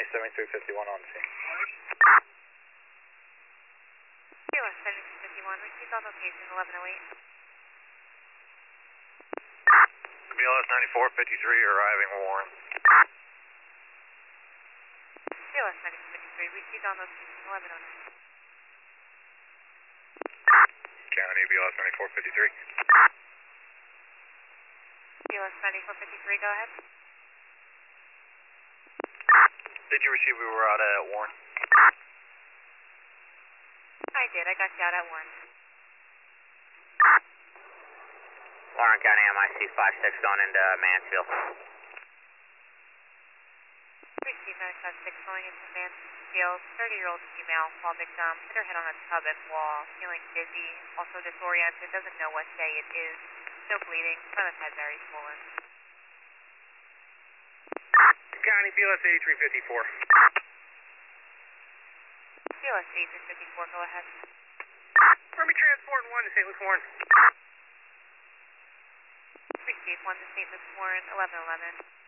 County 7351 on scene. BLS 7351, received on location 1108. BLS 9453 arriving Warren. BLS 9453, received on location 1109. County BLS 9453. BLS 9453, go ahead. Did you receive we were out at Warren? I did, I got you out at Warren. Warren County MIC 56 going into Mansfield. Received 956 going into Mansfield, 30-year-old female, fall victim, hit her head on a tub and wall, feeling dizzy, also disoriented, doesn't know what day it is, no bleeding, front of head very swollen. County BLS 8354. BLS 8354, go ahead. Army Transport 1 to St. Luke Warren. Received 1 to St. Luke's Warren, 1111.